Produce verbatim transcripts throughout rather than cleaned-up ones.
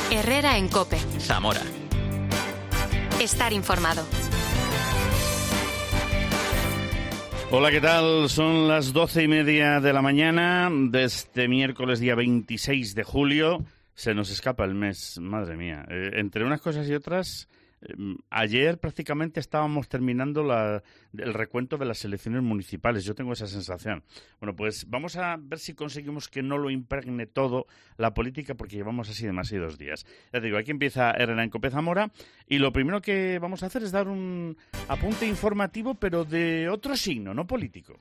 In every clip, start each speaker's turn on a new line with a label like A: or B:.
A: Herrera en COPE.
B: Zamora.
A: Estar informado.
C: Hola, ¿qué tal? Son las doce y media de la mañana de este miércoles, día veintiséis de julio. Se nos escapa el mes, madre mía. Eh, entre unas cosas y otras, eh, ayer prácticamente estábamos terminando la, el recuento de las elecciones municipales. Yo tengo esa sensación. Bueno, pues vamos a ver si conseguimos que no lo impregne todo la política, porque llevamos así demasiados días. Ya te digo, aquí empieza Herrera en COPE Zamora, y lo primero que vamos a hacer es dar un apunte informativo, pero de otro signo, no político.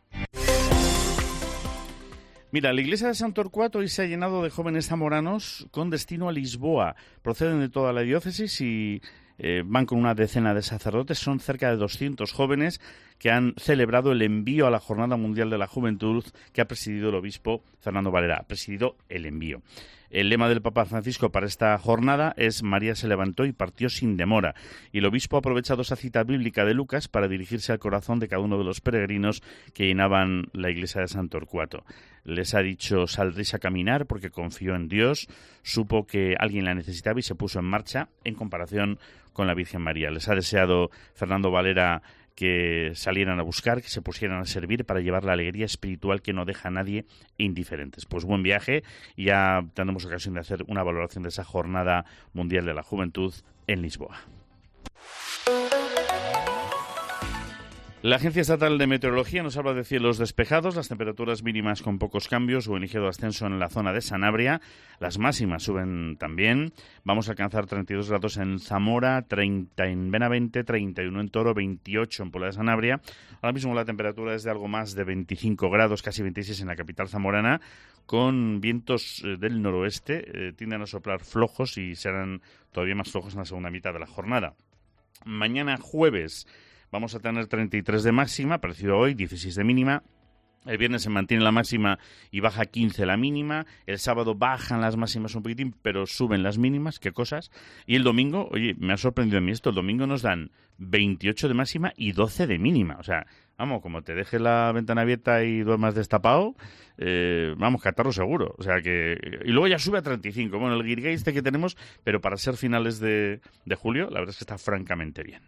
C: Mira, la iglesia de San Torcuato hoy se ha llenado de jóvenes zamoranos con destino a Lisboa. Proceden de toda la diócesis y eh, van con una decena de sacerdotes. Son cerca de doscientos jóvenes que han celebrado el envío a la Jornada Mundial de la Juventud que ha presidido el obispo Fernando Valera. Ha presidido el envío. El lema del Papa Francisco para esta jornada es María se levantó y partió sin demora. Y el obispo ha aprovechado esa cita bíblica de Lucas para dirigirse al corazón de cada uno de los peregrinos que llenaban la iglesia de San Torcuato. Les ha dicho: saldréis a caminar porque confió en Dios, supo que alguien la necesitaba y se puso en marcha en comparación con la Virgen María. Les ha deseado Fernando Valera que salieran a buscar, que se pusieran a servir para llevar la alegría espiritual que no deja a nadie indiferentes. Pues buen viaje, y ya tendremos ocasión de hacer una valoración de esa Jornada Mundial de la Juventud en Lisboa. La Agencia Estatal de Meteorología nos habla de cielos despejados, las temperaturas mínimas con pocos cambios o en ligero ascenso en la zona de Sanabria. Las máximas suben también. Vamos a alcanzar treinta y dos grados en Zamora, treinta en Benavente, treinta y uno en Toro, veintiocho en Puebla de Sanabria. Ahora mismo la temperatura es de algo más de veinticinco grados, casi veintiséis en la capital zamorana, con vientos eh, del noroeste. Eh, tienden a soplar flojos y serán todavía más flojos en la segunda mitad de la jornada. Mañana jueves vamos a tener treinta y tres de máxima, parecido a hoy, dieciséis de mínima. El viernes se mantiene la máxima y baja quince la mínima. El sábado bajan las máximas un poquitín, pero suben las mínimas. ¿Qué cosas? Y el domingo, oye, me ha sorprendido a mí esto, el domingo nos dan veintiocho de máxima y doce de mínima. O sea, vamos, como te dejes la ventana abierta y duermas destapado, eh, vamos, catarro seguro. O sea que... Y luego ya sube a treinta y cinco. Bueno, el guirigay este que tenemos, pero para ser finales de, de julio, la verdad es que está francamente bien.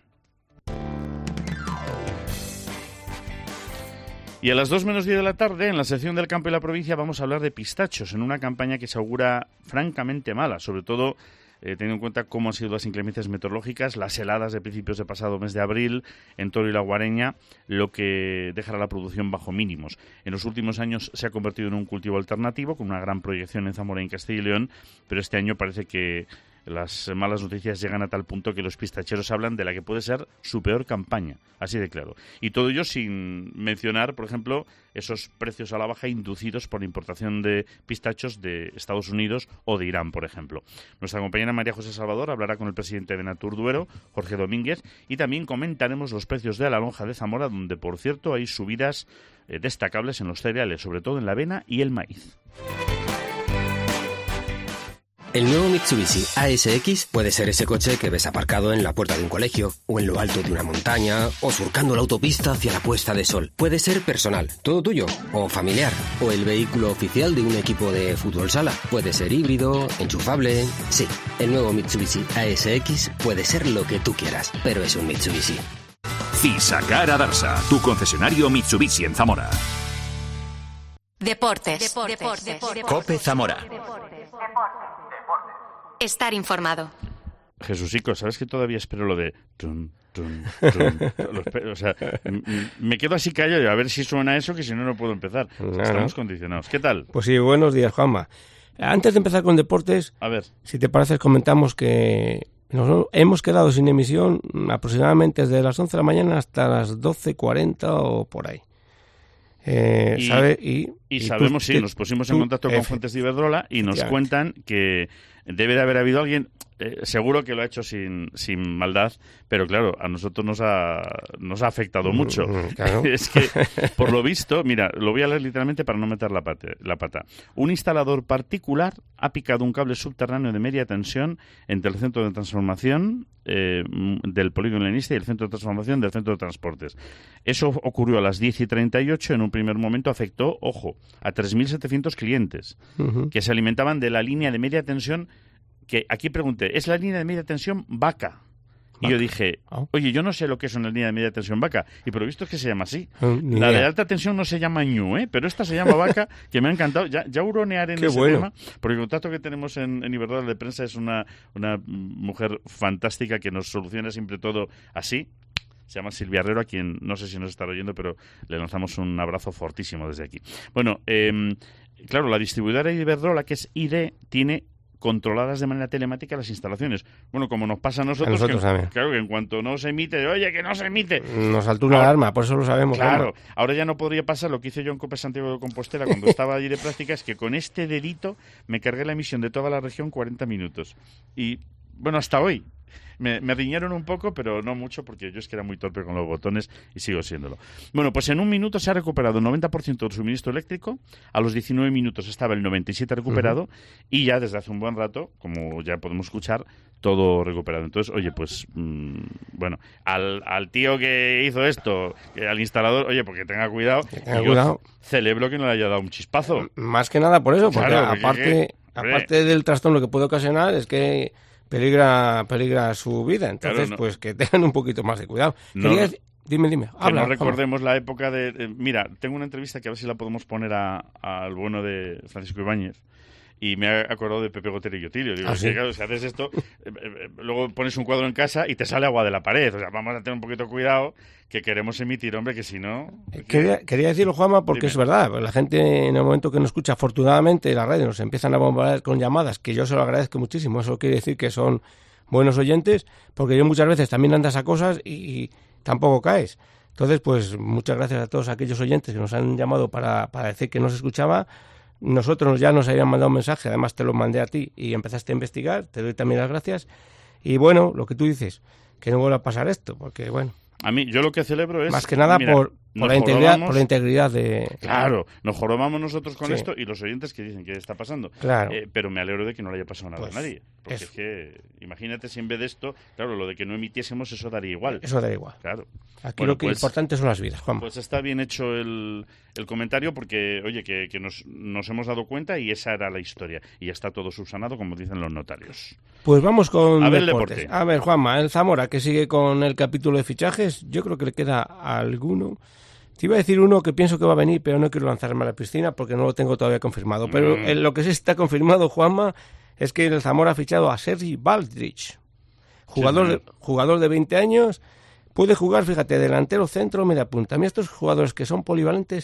C: Y a las dos menos diez de la tarde, en la sección del campo y la provincia, vamos a hablar de pistachos, en una campaña que se augura francamente mala, sobre todo eh, teniendo en cuenta cómo han sido las inclemencias meteorológicas, las heladas de principios de pasado mes de abril en Toro y La Guareña, lo que dejará la producción bajo mínimos. En los últimos años se ha convertido en un cultivo alternativo, con una gran proyección en Zamora y en Castilla y León, pero este año parece que las malas noticias llegan a tal punto que los pistacheros hablan de la que puede ser su peor campaña, así de claro. Y todo ello sin mencionar, por ejemplo, esos precios a la baja inducidos por la importación de pistachos de Estados Unidos o de Irán, por ejemplo. Nuestra compañera María José Salvador hablará con el presidente de Natur Duero, Jorge Domínguez, y también comentaremos los precios de la lonja de Zamora, donde, por cierto, hay subidas eh, destacables en los cereales, sobre todo en la avena y el maíz.
D: El nuevo Mitsubishi A S X puede ser ese coche que ves aparcado en la puerta de un colegio, o en lo alto de una montaña, o surcando la autopista hacia la puesta de sol. Puede ser personal, todo tuyo, o familiar, o el vehículo oficial de un equipo de fútbol sala. Puede ser híbrido, enchufable... Sí, el nuevo Mitsubishi A S X puede ser lo que tú quieras, pero es un Mitsubishi.
E: Fisacar Adarsa, tu concesionario Mitsubishi en Zamora.
A: Deportes. Deportes. Deportes. Deportes.
B: COPE Zamora.
A: Estar informado.
C: Jesucico, ¿sabes que todavía espero lo de... Tun, tun, tun? Lo espero, o sea, m- me quedo así callado a ver si suena eso, que si no, no puedo empezar.
F: Claro.
C: Estamos condicionados. ¿Qué tal?
F: Pues sí, buenos días, Juanma. Antes de empezar con deportes,
C: A ver.
F: si te parece, comentamos que nos hemos quedado sin emisión aproximadamente desde las once de la mañana hasta las doce cuarenta o por ahí. Eh,
C: Y,
F: ¿sabe? y,
C: y
F: y
C: sabemos,
F: tú,
C: sí, nos pusimos en
F: tú,
C: contacto con
F: F,
C: Fuentes de Iberdrola y nos cuentan que debe de haber habido alguien, eh, seguro que lo ha hecho sin, sin maldad, pero claro, a nosotros nos ha, nos ha afectado mucho.
F: Claro.
C: Es que, por lo visto, mira, lo voy a leer literalmente para no meter la pata, la pata. Un instalador particular ha picado un cable subterráneo de media tensión entre el centro de transformación eh, del polígono leninista y el centro de transformación del centro de transportes. Eso ocurrió a las diez y treinta y ocho. En un primer momento afectó, ojo, a tres mil setecientos clientes uh-huh. que se alimentaban de la línea de media tensión que aquí pregunté, ¿es la línea de media tensión vaca? Y yo dije, oye, yo no sé lo que es una línea de media tensión vaca. Y por lo visto es que se llama así.
F: Mm,
C: la de alta tensión no se llama ñu, ¿eh? Pero esta se llama vaca, que me ha encantado. Ya, ya huronearé en
F: Qué
C: ese
F: bueno.
C: tema, porque el contacto que tenemos en, en Iberdrola de Prensa es una, una mujer fantástica que nos soluciona siempre todo así. Se llama Silvia Herrero, a quien no sé si nos está oyendo, pero le lanzamos un abrazo fortísimo desde aquí. Bueno, eh, claro, la distribuidora Iberdrola, que es I D E, tiene controladas de manera telemática las instalaciones. Bueno, como nos pasa a nosotros,
F: a nosotros
C: que,
F: también.
C: Claro, que en cuanto no se emite, oye, que no se emite.
F: Nos saltó una
C: ahora,
F: alarma, por eso lo sabemos.
C: Claro,
F: ¿no?
C: ahora ya no podría pasar lo que hice yo en Cope Santiago de Compostela cuando estaba allí de práctica, es que con este dedito me cargué la emisión de toda la región cuarenta minutos. Y, bueno, hasta hoy. Me, me riñeron un poco, pero no mucho, porque yo es que era muy torpe con los botones y sigo siéndolo. Bueno, pues en un minuto se ha recuperado el noventa por ciento del suministro eléctrico, a los diecinueve minutos estaba el noventa y siete por ciento recuperado, uh-huh. y ya desde hace un buen rato, como ya podemos escuchar, todo recuperado. Entonces, oye, pues, mmm, bueno, al, al tío que hizo esto, que al instalador, oye, porque tenga cuidado,
F: que tenga
C: yo
F: cuidado.
C: celebro que no le haya dado un chispazo.
F: Más que nada por eso, porque
C: claro, porque
F: aparte,
C: que,
F: aparte del trastorno que puede ocasionar, es que peligra peligra su vida. Entonces,
C: claro, no.
F: pues que tengan un poquito más de cuidado.
C: No,
F: Quería... Dime, dime.
C: Que
F: Habla,
C: no recordemos
F: habla.
C: la época de... Eh, mira, tengo una entrevista que a ver si la podemos poner al bueno de Francisco Ibáñez. Y me ha acordado de Pepe Gotero y Yotilio. Digo,
F: ¿Ah,
C: es que,
F: sí?
C: claro, si haces esto, eh, eh, luego pones un cuadro en casa y te sale agua de la pared. O sea, vamos a tener un poquito de cuidado, que queremos emitir, hombre, que si no...
F: Quería, quería decirlo, Juanma, porque
C: Dime.
F: es verdad. La gente, en el momento que nos escucha, afortunadamente, la radio nos empiezan a bombardear con llamadas, que yo se lo agradezco muchísimo. Eso quiere decir que son buenos oyentes, porque yo muchas veces también andas a cosas y, y tampoco caes. Entonces, pues, muchas gracias a todos aquellos oyentes que nos han llamado para, para decir que no se escuchaba. Nosotros ya nos habían mandado un mensaje, además te lo mandé a ti y empezaste a investigar, te doy también las gracias. Y bueno, lo que tú dices, que no vuelva a pasar esto, porque bueno...
C: A mí, yo lo que celebro es...
F: Más que nada
C: mira,
F: por, por, la integridad, por la integridad de...
C: Claro, nos jorobamos nosotros con
F: Sí.
C: esto y los oyentes que dicen que está pasando.
F: Claro.
C: Eh, pero me alegro de que no le haya pasado nada
F: Pues,
C: a nadie. Porque
F: eso.
C: es que, imagínate si en vez de esto, claro, lo de que no emitiésemos, eso daría igual.
F: Eso da igual.
C: Claro.
F: Aquí
C: Bueno,
F: lo que
C: pues-
F: es importante son las vidas, Juan.
C: Pues está bien hecho el, el comentario porque, oye, que, que nos, nos hemos dado cuenta y esa era la historia. Y ya está todo subsanado, como dicen los notarios.
F: Pues vamos con
C: A ver el
F: deportes.
C: deporte.
F: A ver, Juanma, el Zamora, que sigue con el capítulo de fichajes, yo creo que le queda alguno. Te iba a decir uno que pienso que va a venir, pero no quiero lanzarme a la piscina porque no lo tengo todavía confirmado. Pero
C: Mm.
F: eh, lo que sí está confirmado, Juanma, es que el Zamora ha fichado a Sergi Baldrich, jugador,
C: Sí,
F: de,
C: señor.
F: jugador de veinte años. Puede jugar, fíjate, delantero, centro, media punta. A mí estos jugadores que son polivalentes,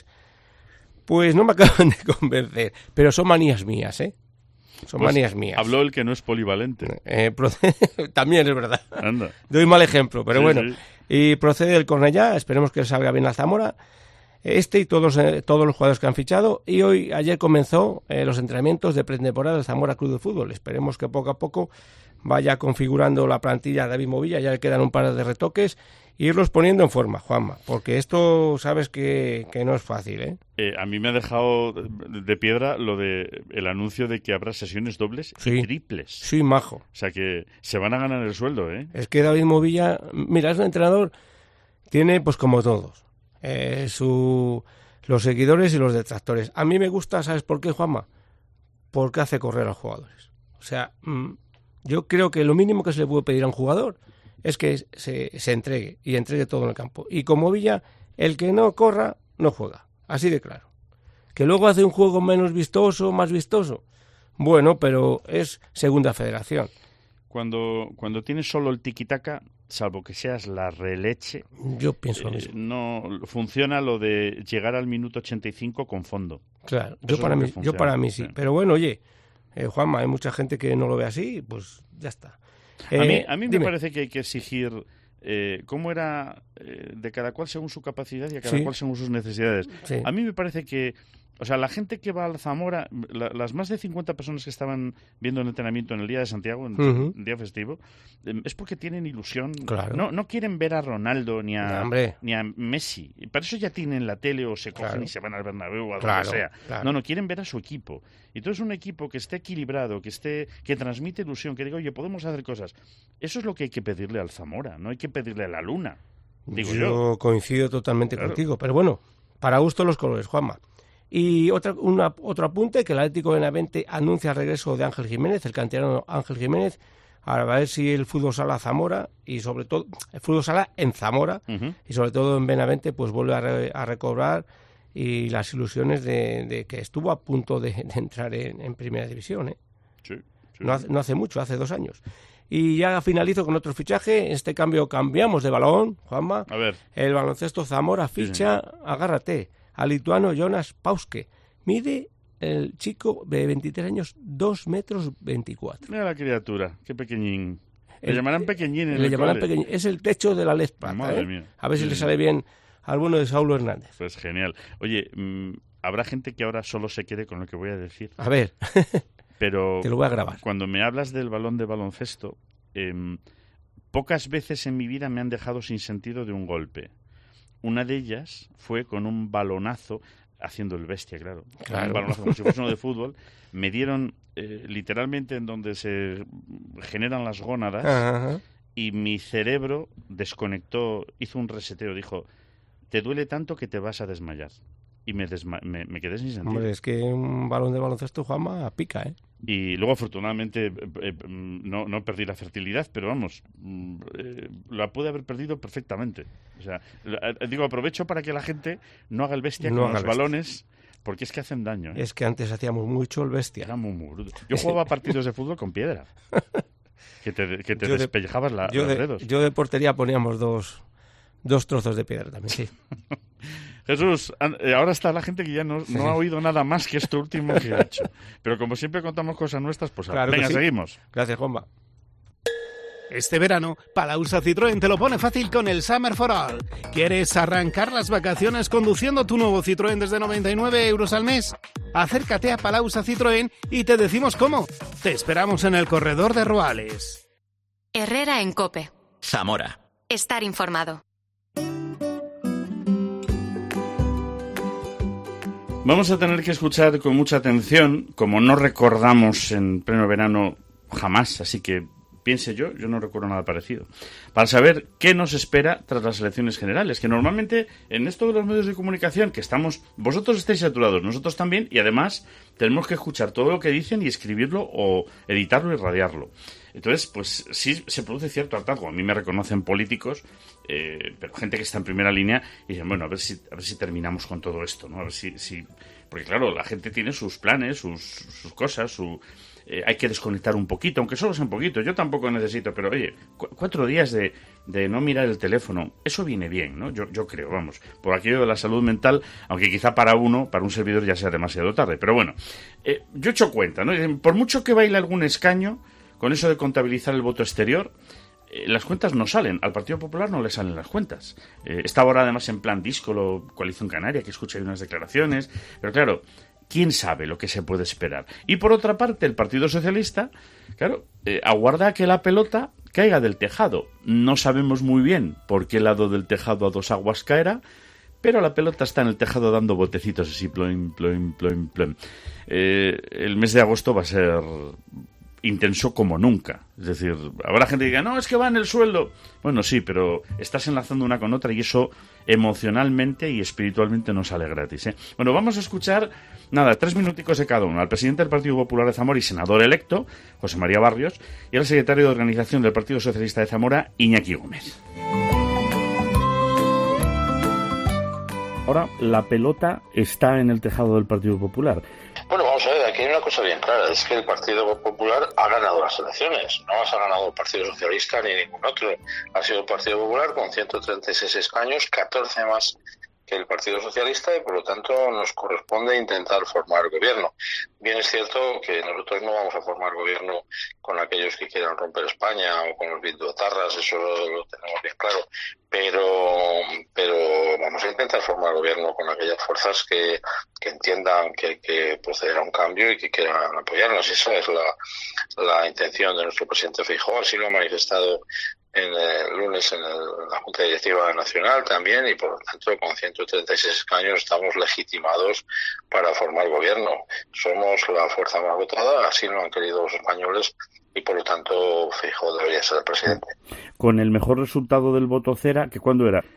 F: pues no me acaban de convencer. Pero son manías mías, ¿eh? Son
C: Pues
F: manías mías.
C: Habló el que no es polivalente.
F: Eh, proce- También es verdad.
C: Anda.
F: Doy mal ejemplo, pero
C: Sí,
F: bueno.
C: sí.
F: Y procede el Cornellá, esperemos que salga bien la Zamora. Este y todos, eh, todos los jugadores que han fichado. Y hoy, ayer comenzó eh, los entrenamientos de pretemporada del Zamora Club de Fútbol. Esperemos que poco a poco vaya configurando la plantilla de David Movilla. Ya le quedan un par de retoques. E irlos poniendo en forma, Juanma. Porque esto sabes que, que no es fácil, ¿eh?
C: Eh, a mí me ha dejado de de piedra lo de el anuncio de que habrá sesiones dobles
F: Sí.
C: y triples.
F: Soy majo.
C: O sea que se van a ganar el sueldo, ¿eh?
F: Es que David Movilla, mira, es un entrenador, tiene pues como todos, eh, su, los seguidores y los detractores. A mí me gusta, ¿sabes por qué, Juanma? Porque hace correr a los jugadores. O sea, mm, yo creo que lo mínimo que se le puede pedir a un jugador es que se, se entregue y entregue todo en el campo. Y con Movilla, el que no corra, no juega. Así de claro. Que luego hace un juego menos vistoso, más vistoso. Bueno, pero es segunda federación.
C: Cuando, cuando tienes solo el tiquitaca, salvo que seas la releche,
F: Yo pienso lo
C: eh,
F: mismo.
C: no funciona lo de llegar al minuto ochenta y cinco con fondo.
F: Claro,
C: Eso
F: yo
C: es
F: para,
C: lo
F: mí,
C: que
F: yo
C: funciona,
F: para mí sí.
C: sí.
F: Pero bueno, oye, eh, Juanma, hay mucha gente que no lo ve así, pues ya está.
C: a mí,
F: Eh,
C: a mí me
F: dime.
C: parece que hay que exigir eh, cómo era eh, de cada cual según su capacidad y a cada
F: Sí.
C: cual según sus necesidades.
F: Sí.
C: A mí me parece que, o sea, la gente que va al Zamora, la- las más de cincuenta personas que estaban viendo el entrenamiento en el día de Santiago, en
F: Ujú.
C: el día festivo, eh, es porque tienen ilusión.
F: Claro.
C: No, no quieren ver a Ronaldo ni a,
F: No, hombre.
C: ni a Messi. Y para eso ya tienen la tele o se cogen
F: Claro.
C: y se van al Bernabéu o a
F: Claro,
C: donde sea.
F: claro.
C: No, no, quieren ver a su equipo. Y entonces un equipo que esté equilibrado, que esté, que transmite ilusión, que diga, oye, podemos hacer cosas. Eso es lo que hay que pedirle al Zamora, no hay que pedirle a la Luna. Digo yo.
F: Yo coincido totalmente
C: Claro.
F: contigo, pero bueno, para gusto los colores, Juanma. Y otra, una, otro apunte, que el Atlético de Benavente anuncia el regreso de Ángel Jiménez, el canterano Ángel Jiménez, a ver si el fútbol sala Zamora, y sobre todo, el fútbol sala en Zamora, uh-huh. y sobre todo en Benavente, pues vuelve a, re, a recobrar y las ilusiones de, de que estuvo a punto de, de entrar en, en Primera División, ¿eh?
C: Sí, sí.
F: No, hace, no hace mucho, hace dos años. Y ya finalizo con otro fichaje. En este cambio cambiamos de balón, Juanma.
C: A ver.
F: El baloncesto Zamora ficha, sí, agárrate, al lituano Jonas Pauske. Mide el chico de veintitrés años, dos metros veinticuatro.
C: Mira la criatura, qué pequeñín. Le el, llamarán pequeñín en
F: le
C: el
F: llamarán pequeñín. Es el techo de la Lez Plata.
C: Madre
F: ¿eh?
C: mía.
F: A ver
C: sí,
F: si le
C: sí.
F: sale bien al bueno de Saulo Hernández.
C: Pues genial. Oye, mmm, habrá gente que ahora solo se quede con lo que voy a decir.
F: A ver.
C: Pero
F: te lo voy a grabar.
C: Cuando me hablas del balón de baloncesto, eh, pocas veces en mi vida me han dejado sin sentido de un golpe. Una de ellas fue con un balonazo, haciendo el bestia, claro.
F: claro.
C: Un balonazo como si fuese uno de fútbol. Me dieron eh, literalmente en donde se generan las gónadas.
F: Ajá.
C: Y mi cerebro desconectó, hizo un reseteo, dijo, te duele tanto que te vas a desmayar. Y me, desma- me, me quedé sin sentido.
F: Hombre, es que un balón de baloncesto, Juanma, pica, ¿eh?
C: Y luego, afortunadamente, eh, eh, no, no perdí la fertilidad, pero vamos, eh, la pude haber perdido perfectamente. O sea, eh, digo, aprovecho para que la gente no haga el bestia
F: no
C: con los
F: bestia.
C: balones, porque es que hacen daño. ¿eh?
F: Es que antes hacíamos mucho el bestia.
C: Era muy, muy bruto. Yo jugaba partidos de fútbol con piedra. Que te, que te despellejabas la,
F: yo
C: los
F: de,
C: dedos.
F: Yo de portería poníamos dos, dos trozos de piedra también, sí.
C: Jesús, ahora está la gente que ya no, no ha oído nada más que esto último que ha hecho. Pero como siempre contamos cosas nuestras, pues
F: claro
C: venga,
F: sí.
C: seguimos.
F: Gracias, Juanma.
B: Este verano, Palauza Citroën te lo pone fácil con el Summer for All. ¿Quieres arrancar las vacaciones conduciendo tu nuevo Citroën desde noventa y nueve euros al mes? Acércate a Palauza Citroën y te decimos cómo. Te esperamos en el corredor de Roales.
A: Herrera en COPE.
E: Zamora.
A: Estar informado.
C: Vamos a tener que escuchar con mucha atención, como no recordamos en pleno verano jamás, así que piense yo, yo no recuerdo nada parecido, para saber qué nos espera tras las elecciones generales, que normalmente en esto de los medios de comunicación, que estamos, vosotros estáis saturados, nosotros también, y además tenemos que escuchar todo lo que dicen y escribirlo o editarlo y radiarlo. Entonces, pues sí se produce cierto hartazgo. A mí me reconocen políticos, eh, pero gente que está en primera línea y dicen, bueno, a ver si a ver si terminamos con todo esto, ¿no? A ver si, si... Porque claro, la gente tiene sus planes, sus, sus cosas, su... Eh, hay que desconectar un poquito, aunque solo sea un poquito. Yo tampoco necesito, pero oye, cu- cuatro días de, de no mirar el teléfono, eso viene bien, ¿no? Yo, yo creo, vamos, por aquello de la salud mental, aunque quizá para uno, para un servidor ya sea demasiado tarde. Pero bueno, eh, yo he hecho cuenta, ¿no? Por mucho que baile algún escaño, con eso de contabilizar el voto exterior, eh, las cuentas no salen. Al Partido Popular no le salen las cuentas. Eh, está ahora además en plan díscolo, Coalición Canaria, que escucha unas declaraciones, pero claro, ¿quién sabe lo que se puede esperar? Y por otra parte, el Partido Socialista, claro, eh, aguarda que la pelota caiga del tejado. No sabemos muy bien por qué lado del tejado a dos aguas caerá, pero la pelota está en el tejado dando botecitos así, ploim, ploim, ploim, ploim. Eh, el mes de agosto va a ser intenso como nunca. Es decir, habrá gente que diga, no, es que va en el sueldo. Bueno, sí, pero estás enlazando una con otra y eso emocionalmente y espiritualmente no sale gratis, ¿eh? Bueno, vamos a escuchar, nada, tres minuticos de cada uno. Al presidente del Partido Popular de Zamora y senador electo, José María Barrios, y al secretario de Organización del Partido Socialista de Zamora, Iñaki Gómez. Ahora, la pelota está en el tejado del Partido Popular.
G: Bueno, vamos a ver, aquí hay una cosa bien clara, es que el Partido Popular ha ganado las elecciones, no las ha ganado el Partido Socialista ni ningún otro, ha sido el Partido Popular con ciento treinta y seis escaños, catorce más que el Partido Socialista y por lo tanto nos corresponde intentar formar gobierno. Bien es cierto que nosotros no vamos a formar gobierno con aquellos que quieran romper España o con los bildotarras, eso lo, lo tenemos bien claro, pero pero vamos a intentar formar gobierno con aquellas fuerzas que, que entiendan que hay que proceder a un cambio y que quieran apoyarnos. Esa es la, la intención de nuestro presidente Feijóo, así lo ha manifestado en el lunes en, el, en la Junta Directiva Nacional también y por lo tanto con ciento treinta y seis escaños estamos legitimados para formar gobierno. Somos la fuerza más votada, así lo han querido los españoles y por lo tanto Feijóo debería ser el presidente.
C: Con el mejor resultado del voto cera, ¿que cuándo era?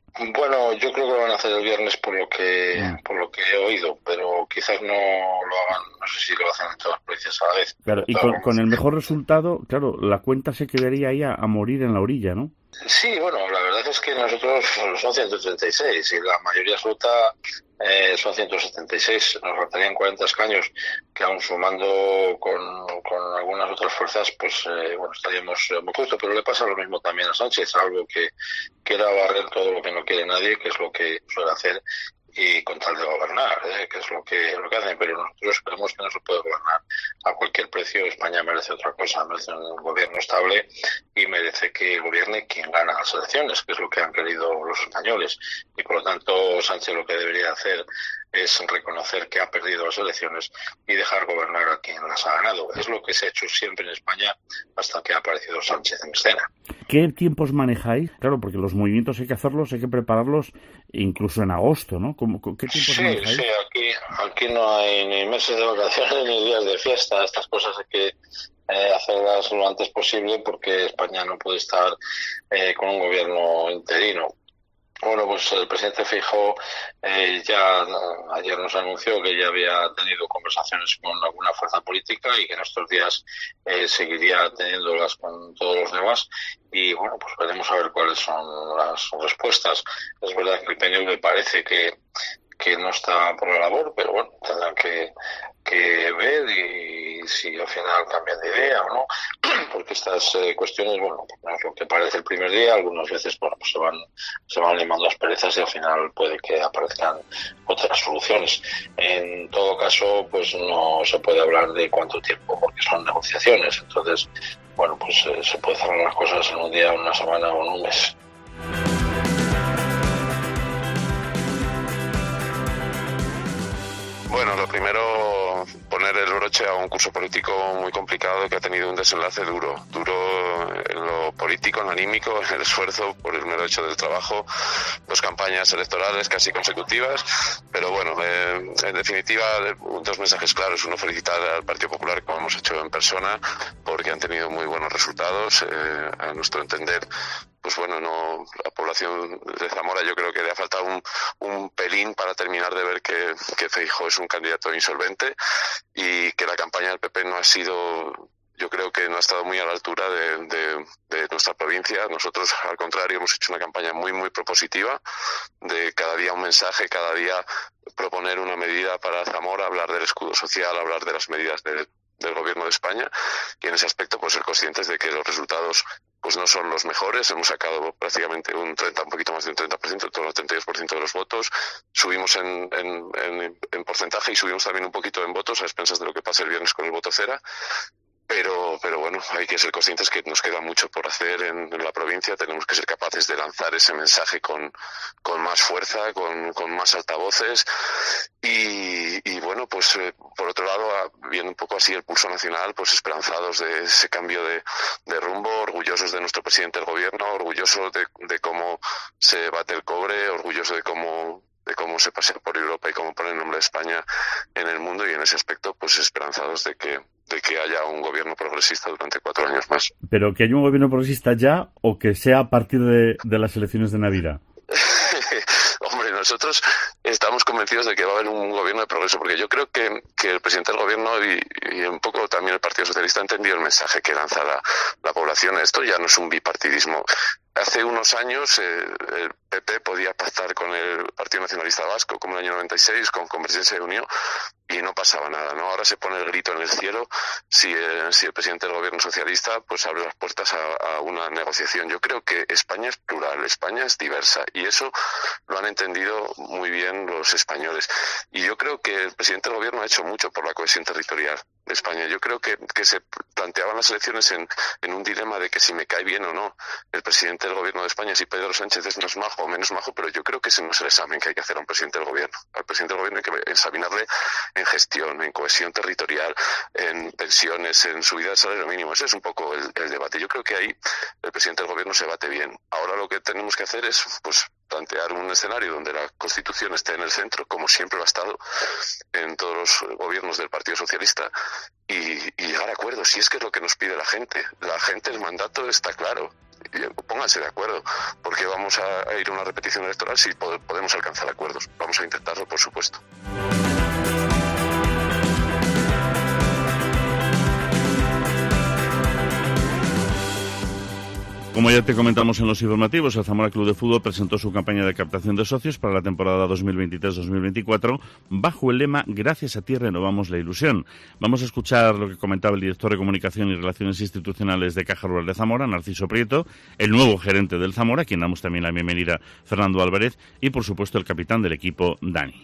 G: Bueno, yo creo que lo van a hacer el viernes por lo que mm. por lo que he oído, pero quizás no lo hagan, no sé si lo hacen en todas las provincias a la vez.
C: Claro, y con, con el mejor resultado, claro, la cuenta se quedaría ahí a, a morir en la orilla, ¿no?
G: Sí, bueno, la verdad es que nosotros son ciento treinta y seis y la mayoría absoluta eh, son ciento setenta y seis. Nos faltarían cuarenta escaños que aún sumando con, con algunas otras fuerzas, pues eh, bueno, estaríamos muy justo. Pero le pasa lo mismo también a Sánchez, algo que quiera barrer todo lo que no quiere nadie, que es lo que suele hacer, y con tal de gobernar, ¿eh? que es lo que lo que hacen, pero nosotros creemos que no se puede gobernar a cualquier precio. España merece otra cosa, merece un gobierno estable y merece que gobierne quien gana las elecciones, que es lo que han querido los españoles, y por lo tanto Sánchez lo que debería hacer es reconocer que ha perdido las elecciones y dejar gobernar a quien las ha ganado. Es lo que se ha hecho siempre en España hasta que ha aparecido Sánchez en escena.
C: ¿Qué tiempos manejáis? Claro, porque los movimientos hay que hacerlos, hay que prepararlos incluso en agosto, ¿no? ¿Qué tiempos
G: sí,
C: manejáis?
G: Sí, aquí, aquí no hay ni meses de vacaciones ni días de fiesta. Estas cosas hay que eh, hacerlas lo antes posible porque España no puede estar eh, con un gobierno interino. Bueno, pues el presidente Feijóo eh, ya ayer nos anunció que ya había tenido conversaciones con alguna fuerza política y que en estos días eh, seguiría teniéndolas con todos los demás. Y bueno, pues veremos a ver cuáles son las respuestas. Es verdad que el P N V parece que que no está por la labor, pero bueno, tendrán que, que ver y si al final cambian de idea o no, porque estas eh, cuestiones, bueno, no es lo que parece el primer día, algunas veces, bueno, pues se van, se van limando las perezas y al final puede que aparezcan otras soluciones. En todo caso, pues no se puede hablar de cuánto tiempo, porque son negociaciones, entonces, bueno, pues eh, se puede cerrar las cosas en un día, una semana o en un mes.
H: Bueno, lo primero, poner el broche a un curso político muy complicado que ha tenido un desenlace duro, duro en lo político, en lo anímico, en el esfuerzo por el mero hecho del trabajo, dos campañas electorales casi consecutivas, pero bueno, eh, en definitiva, dos mensajes claros. Uno, felicitar al Partido Popular, como hemos hecho en persona, porque han tenido muy buenos resultados, eh, a nuestro entender. Pues bueno, no, la población de Zamora yo creo que le ha faltado un, un pelín para terminar de ver que, que Feijóo es un candidato insolvente y que la campaña del P P no ha sido, yo creo que no ha estado muy a la altura de, de, de nuestra provincia. Nosotros, al contrario, hemos hecho una campaña muy, muy propositiva, de cada día un mensaje, cada día proponer una medida para Zamora, hablar del escudo social, hablar de las medidas de, del Gobierno de España, y en ese aspecto pues ser conscientes de que los resultados pues no son los mejores. Hemos sacado prácticamente un treinta, un poquito más de un treinta por ciento, todo el treinta y dos por ciento de los votos. Subimos en, en, en, en porcentaje y subimos también un poquito en votos a expensas de lo que pase el viernes con el voto cera. Pero, pero bueno, hay que ser conscientes que nos queda mucho por hacer en, en la provincia. Tenemos que ser capaces de lanzar ese mensaje con, con más fuerza, con, con más altavoces. Y, y bueno, pues eh, por otro lado, viendo un poco así el pulso nacional, pues esperanzados de ese cambio de, de rumbo, orgullosos de nuestro presidente del gobierno, orgullosos de, de cómo se bate el cobre, orgullosos de cómo de cómo se pasea por Europa y cómo pone el nombre de España en el mundo, y en ese aspecto pues esperanzados de que de que haya un gobierno progresista durante cuatro años más.
C: ¿Pero que haya un gobierno progresista ya o que sea a partir de, de las elecciones de Navidad?
H: Hombre, nosotros estamos convencidos de que va a haber un gobierno de progreso, porque yo creo que, que el presidente del gobierno y, y un poco también el Partido Socialista ha entendido el mensaje que lanza la, la población. Esto ya no es un bipartidismo. Hace unos años eh, el P P podía pactar con el Partido Nacionalista Vasco, como en el año noventa y seis, con Convergencia y Unión, y no pasaba nada, ¿no? Ahora se pone el grito en el cielo si, eh, si el presidente del gobierno socialista pues abre las puertas a, a una negociación. Yo creo que España es plural, España es diversa, y eso lo han entendido muy bien los españoles. Y yo creo que el presidente del gobierno ha hecho mucho por la cohesión territorial de España. Yo creo que, que se planteaban las elecciones en, en un dilema de que si me cae bien o no el presidente del gobierno de España, si Pedro Sánchez es más majo o menos majo, pero yo creo que ese no es el examen que hay que hacer a un presidente del gobierno. Al presidente del gobierno hay que examinarle en gestión, en cohesión territorial, en pensiones, en subida del salario mínimo. Ese es un poco el, el debate. Yo creo que ahí el presidente del gobierno se bate bien. Ahora lo que tenemos que hacer es pues plantear un escenario donde la Constitución esté en el centro, como siempre lo ha estado en todos los gobiernos del Partido Socialista, y, y llegar a acuerdos, si es que es lo que nos pide la gente. La gente, el mandato está claro. y pónganse de acuerdo, porque vamos a, a ir a una repetición electoral si podemos alcanzar acuerdos. Vamos a intentarlo, por supuesto.
C: Como ya te comentamos en los informativos, el Zamora Club de Fútbol presentó su campaña de captación de socios para la temporada dos mil veintitrés dos mil veinticuatro bajo el lema Gracias a ti renovamos la ilusión. Vamos a escuchar lo que comentaba el director de Comunicación y Relaciones Institucionales de Caja Rural de Zamora, Narciso Prieto, el nuevo gerente del Zamora, a quien damos también la bienvenida, Fernando Álvarez, y por supuesto el capitán del equipo, Dani.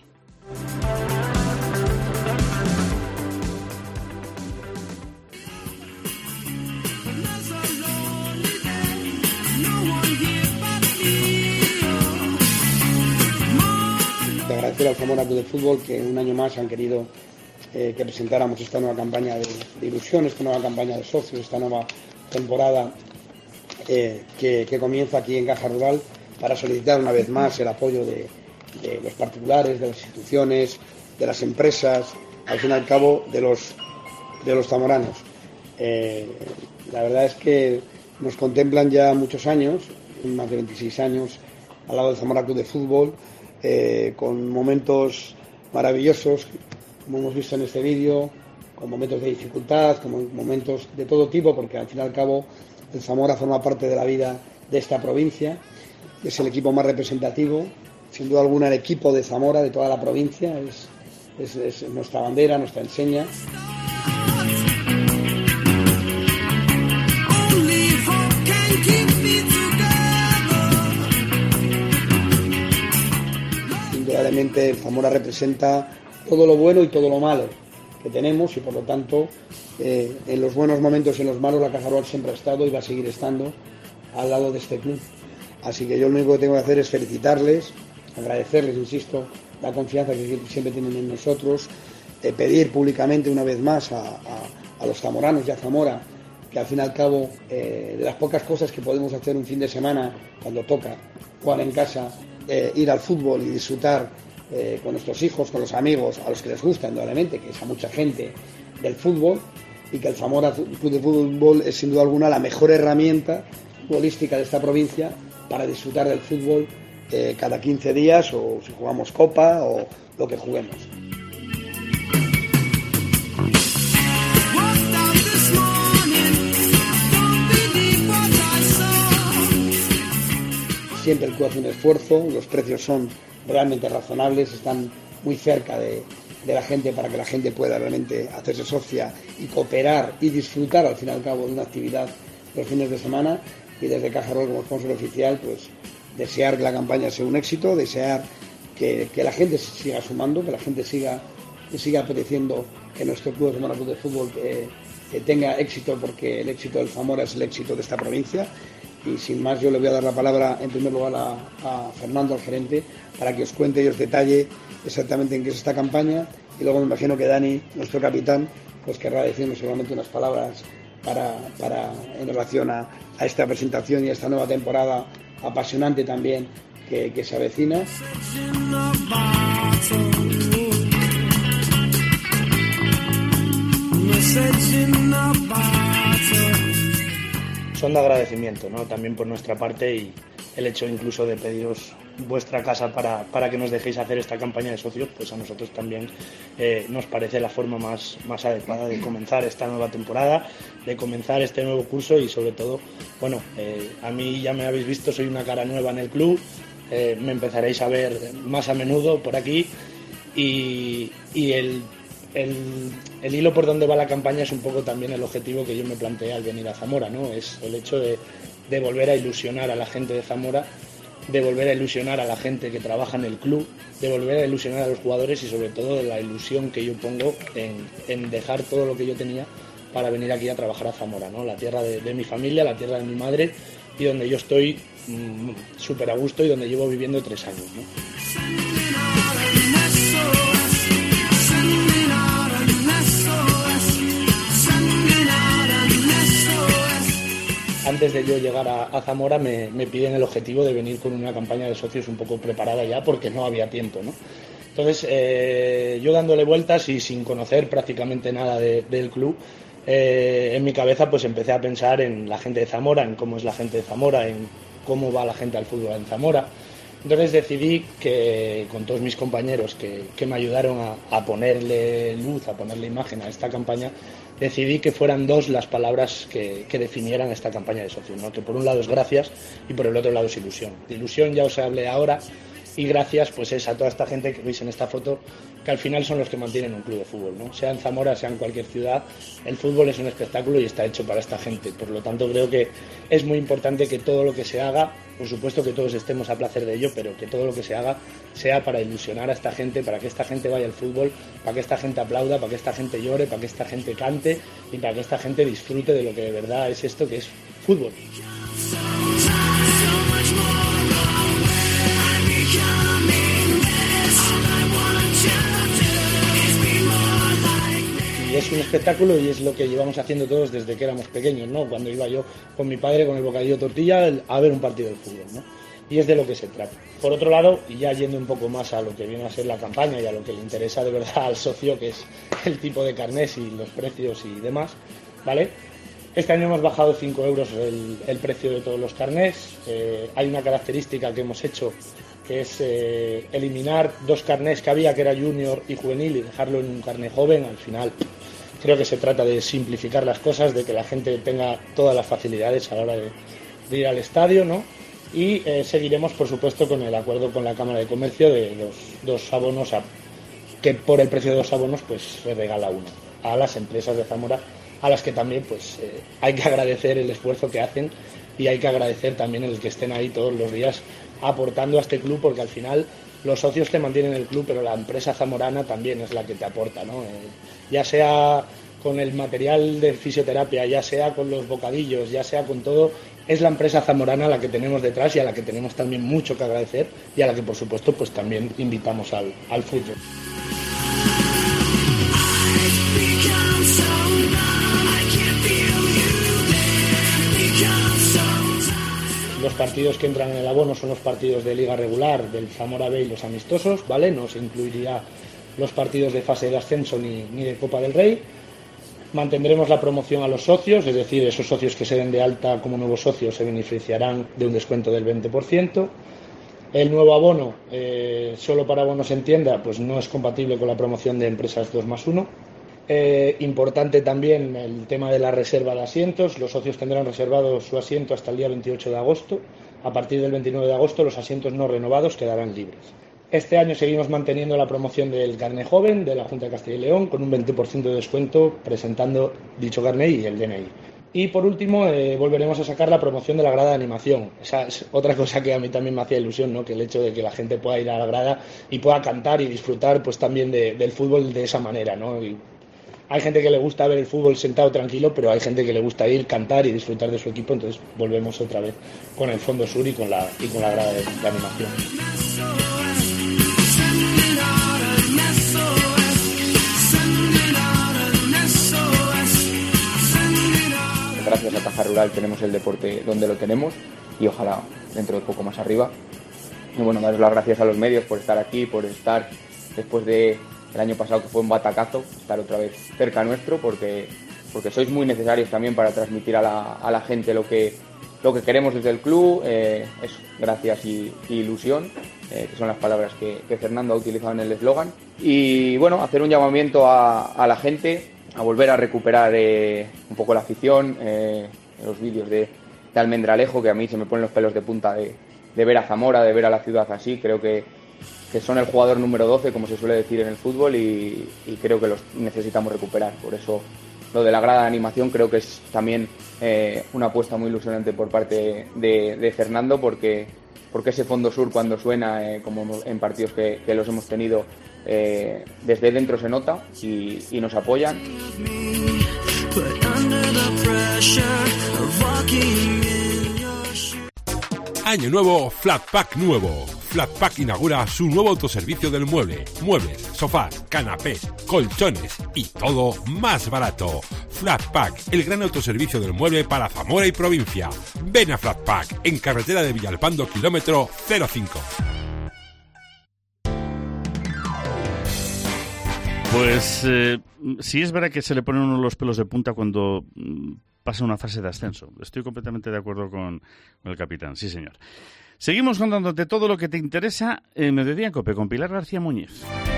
I: Agradecer al Zamora Club de Fútbol que un año más han querido eh, que presentáramos esta nueva campaña de, de ilusión, esta nueva campaña de socios, esta nueva temporada eh, que, que comienza aquí en Caja Rural, para solicitar una vez más el apoyo de, de los particulares, de las instituciones, de las empresas, al fin y al cabo de los, de los zamoranos. Eh, la verdad es que nos contemplan ya muchos años, más de veintiséis años, al lado del Zamora Club de Fútbol, Eh, con momentos maravillosos, como hemos visto en este vídeo, con momentos de dificultad, con momentos de todo tipo, porque al fin y al cabo el Zamora forma parte de la vida de esta provincia, es el equipo más representativo, sin duda alguna el equipo de Zamora, de toda la provincia, es, es, es nuestra bandera, nuestra enseña. Indudablemente el Zamora representa todo lo bueno y todo lo malo que tenemos, y por lo tanto eh, en los buenos momentos y en los malos la Caja Rural siempre ha estado y va a seguir estando al lado de este club. Así que yo lo único que tengo que hacer es felicitarles, agradecerles, insisto, la confianza que siempre tienen en nosotros, eh, pedir públicamente una vez más a, a, a los zamoranos y a Zamora que al fin y al cabo eh, de las pocas cosas que podemos hacer un fin de semana cuando toca jugar en casa, Eh, ir al fútbol y disfrutar eh, con nuestros hijos, con los amigos, a los que les gusta, indudablemente, que es a mucha gente del fútbol, y que el Zamora Club de Fútbol es sin duda alguna la mejor herramienta futbolística de esta provincia para disfrutar del fútbol eh, cada quince días, o si jugamos Copa o lo que juguemos. Siempre el club hace un esfuerzo, los precios son realmente razonables, están muy cerca de, de la gente para que la gente pueda realmente hacerse socia y cooperar y disfrutar al fin y al cabo de una actividad los fines de semana. Y desde Caja Rural como sponsor oficial, pues desear que la campaña sea un éxito, desear que, que la gente siga sumando, que la gente siga, que siga apeteciendo que nuestro club de Zamora Club de Fútbol eh, que tenga éxito, porque el éxito del Zamora es el éxito de esta provincia. Y sin más, yo le voy a dar la palabra en primer lugar a, a Fernando, al gerente, para que os cuente y os detalle exactamente en qué es esta campaña, y luego me imagino que Dani, nuestro capitán, pues querrá decirnos seguramente unas palabras para, para en relación a, a esta presentación y a esta nueva temporada apasionante también que, que se avecina.
J: Son de agradecimiento, ¿no? También por nuestra parte, y el hecho incluso de pediros vuestra casa para, para que nos dejéis hacer esta campaña de socios, pues a nosotros también eh, nos parece la forma más, más adecuada de comenzar esta nueva temporada, de comenzar este nuevo curso. Y sobre todo, bueno, eh, a mí ya me habéis visto, soy una cara nueva en el club, eh, me empezaréis a ver más a menudo por aquí, y, y el El, el hilo por donde va la campaña es un poco también el objetivo que yo me planteé al venir a Zamora, ¿no? Es el hecho de, de volver a ilusionar a la gente de Zamora, de volver a ilusionar a la gente que trabaja en el club, de volver a ilusionar a los jugadores, y sobre todo la ilusión que yo pongo en, en dejar todo lo que yo tenía para venir aquí a trabajar a Zamora, ¿no? La tierra de, de mi familia, la tierra de mi madre, y donde yo estoy mmm, súper a gusto, y donde llevo viviendo tres años, ¿no? Antes de yo llegar a, a Zamora me, me piden el objetivo de venir con una campaña de socios un poco preparada ya, porque no había tiempo, ¿no? Entonces, eh, yo dándole vueltas y sin conocer prácticamente nada de, del club, eh, en mi cabeza pues empecé a pensar en la gente de Zamora, en cómo es la gente de Zamora, en cómo va la gente al fútbol en Zamora. Entonces decidí que con todos mis compañeros que, que me ayudaron a, a ponerle luz, a ponerle imagen a esta campaña, decidí que fueran dos las palabras que, que definieran esta campaña de socios, ¿no? Que por un lado es gracias y por el otro lado es ilusión. De ilusión ya os hablé ahora, y gracias pues es a toda esta gente que veis en esta foto, que al final son los que mantienen un club de fútbol, ¿no? Sea en Zamora, sea en cualquier ciudad, el fútbol es un espectáculo y está hecho para esta gente. Por lo tanto, creo que es muy importante que todo lo que se haga, por supuesto que todos estemos a placer de ello, pero que todo lo que se haga sea para ilusionar a esta gente, para que esta gente vaya al fútbol, para que esta gente aplauda, para que esta gente llore, para que esta gente cante y para que esta gente disfrute de lo que de verdad es esto, que es fútbol. Y es un espectáculo y es lo que llevamos haciendo todos desde que éramos pequeños, ¿no? Cuando iba yo con mi padre con el bocadillo tortilla a ver un partido de fútbol, ¿no? Y es de lo que se trata. Por otro lado, y ya yendo un poco más a lo que viene a ser la campaña y a lo que le interesa de verdad al socio, que es el tipo de carnés y los precios y demás, ¿vale? Este año hemos bajado cinco euros el, el precio de todos los carnés. Eh, hay una característica que hemos hecho, que es eh, eliminar dos carnés que había, que era junior y juvenil, y dejarlo en un carné joven. Al final creo que se trata de simplificar las cosas, de que la gente tenga todas las facilidades a la hora de, de ir al estadio, ¿no? Y eh, seguiremos, por supuesto, con el acuerdo con la Cámara de Comercio de los dos abonos, a, que por el precio de dos abonos pues se regala uno a las empresas de Zamora, a las que también pues eh, hay que agradecer el esfuerzo que hacen y hay que agradecer también el que estén ahí todos los días aportando a este club, porque al final los socios te mantienen el club, pero la empresa zamorana también es la que te aporta, ¿no? Eh, ya sea con el material de fisioterapia, ya sea con los bocadillos, ya sea con todo, es la empresa zamorana la que tenemos detrás y a la que tenemos también mucho que agradecer y a la que por supuesto pues también invitamos al, al fútbol. Los partidos que entran en el abono son los partidos de liga regular del Zamora B y los amistosos, ¿vale? No se incluiría los partidos de fase de ascenso ni, ni de Copa del Rey. Mantendremos la promoción a los socios, es decir, esos socios que se den de alta como nuevos socios se beneficiarán de un descuento del veinte por ciento. El nuevo abono, eh, solo para abonos en tienda, pues no es compatible con la promoción de empresas dos más uno. Eh, importante también el tema de la reserva de asientos. Los socios tendrán reservado su asiento hasta el día veintiocho de agosto. A partir del veintinueve de agosto los asientos no renovados quedarán libres. Este año seguimos manteniendo la promoción del carné joven de la Junta de Castilla y León con un veinte por ciento de descuento presentando dicho carné y el D N I. Y por último eh, volveremos a sacar la promoción de la grada de animación. Esa es otra cosa que a mí también me hacía ilusión, ¿no? Que el hecho de que la gente pueda ir a la grada y pueda cantar y disfrutar pues también de, del fútbol de esa manera, ¿no? Y hay gente que le gusta ver el fútbol sentado tranquilo, pero hay gente que le gusta ir, cantar y disfrutar de su equipo. Entonces volvemos otra vez con el Fondo Sur y con la, y con la grada de, de animación.
K: Gracias a Caja Rural tenemos el deporte donde lo tenemos y ojalá dentro de poco más arriba. Y bueno, daros las gracias a los medios por estar aquí, por estar después de el año pasado que fue un batacazo, estar otra vez cerca nuestro, porque, porque sois muy necesarios también para transmitir a la, a la gente lo que, lo que queremos desde el club. Eh, es gracias y, y ilusión, eh, que son las palabras que, que Fernando ha utilizado en el eslogan. Y bueno, hacer un llamamiento a, a la gente a volver a recuperar eh, un poco la afición, eh, los vídeos de, de Almendralejo, que a mí se me ponen los pelos de punta de, de ver a Zamora, de ver a la ciudad así. Creo que que son el jugador número doce, como se suele decir en el fútbol, y, y creo que los necesitamos recuperar. Por eso lo de la grada de animación creo que es también eh, una apuesta muy ilusionante por parte de, de Fernando, porque, porque ese Fondo Sur cuando suena, eh, como en partidos que, que los hemos tenido, eh, desde dentro se nota y, y nos apoyan.
L: Año nuevo, Flatpack nuevo. Flatpack inaugura su nuevo autoservicio del mueble. Muebles, sofás, canapés, colchones y todo más barato. Flatpack, el gran autoservicio del mueble para Zamora y provincia. Ven a Flatpack, en carretera de Villalpando, kilómetro cero cinco.
C: Pues eh, sí es verdad que se le ponen uno los pelos de punta cuando mm, pasa una fase de ascenso. Estoy completamente de acuerdo con, con el capitán, sí señor. Seguimos contándote todo lo que te interesa en Mediodía en COPE con Pilar García Muñiz.